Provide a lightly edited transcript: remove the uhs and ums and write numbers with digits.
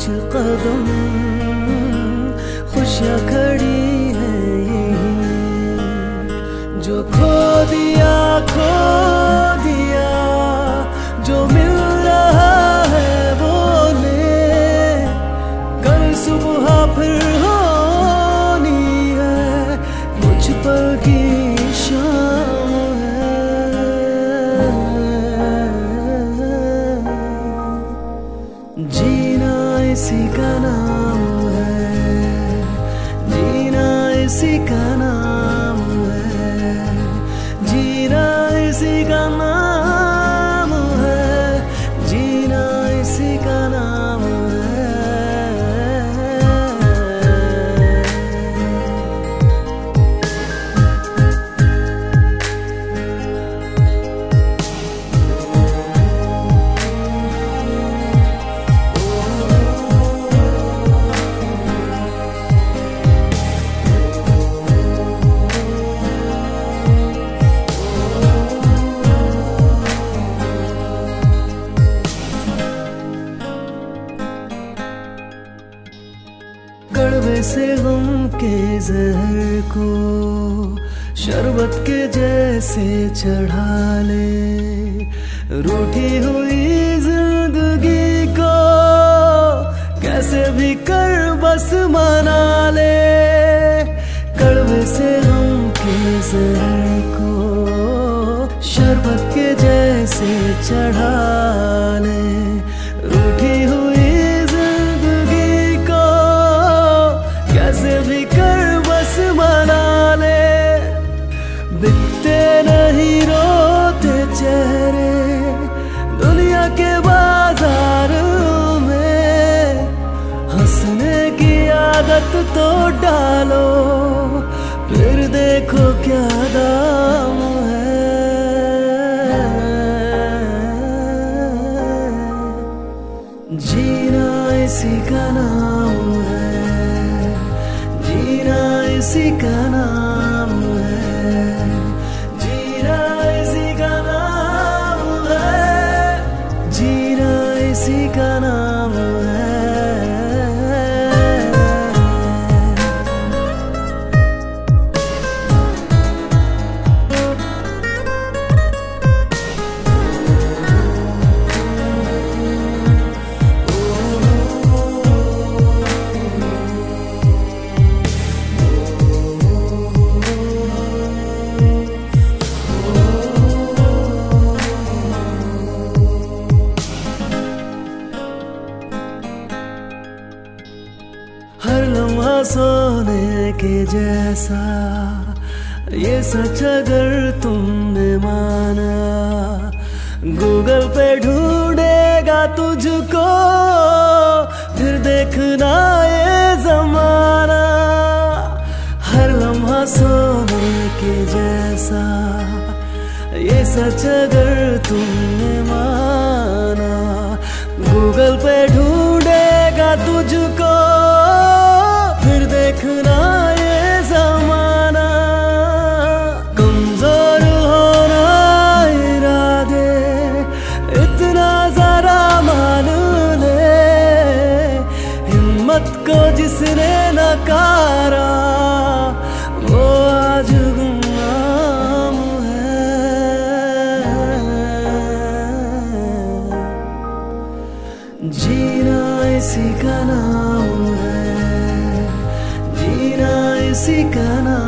कदम खुशियाँ खड़ी है यहीं। जो खो दिया जो मिल रहा है वो ले, कल सुबह फिर होनी है कुछ पल की शाम है। जीना इसी का नाम है, जीना इसी का नाम है, जीना इसी का नाम है, जीना इसी का नाम है। कड़वे से गम के जहर को शरबत के जैसे चढ़ा ले, रूठी हुई जिंदगी को कैसे भी कर बस मना ले। कड़वे से गम के जहर को शरबत के जैसे चढ़ा ले, रूठी हुई कैसे भी कर बस मना ले। बिकते नहीं रोते चेहरे दुनिया के बाजार में, हंसने की आदत तो डालो फिर देखो क्या दाम है। जीना इसी का नाम है, जीना इसी का नाम है, जीना इसी का नाम है, जीना इसी का नाम है। हर लम्हा सोने के जैसा, ये सच अगर तुमने माना, गूगल पे ढूंढेगा तुझको फिर देखना ये जमाना। हर लम्हा सोने के जैसा, ये सच अगर तुमने माना, गूगल पे ढूंढेगा तुझको फिर देखना ये जमाना। कमजोर होना इरादे इतना जरा मान ले, हिम्मत को जिसने नकारा वो आज गुमनाम है। जीना इसी का नाम है, जीना इसी का नाम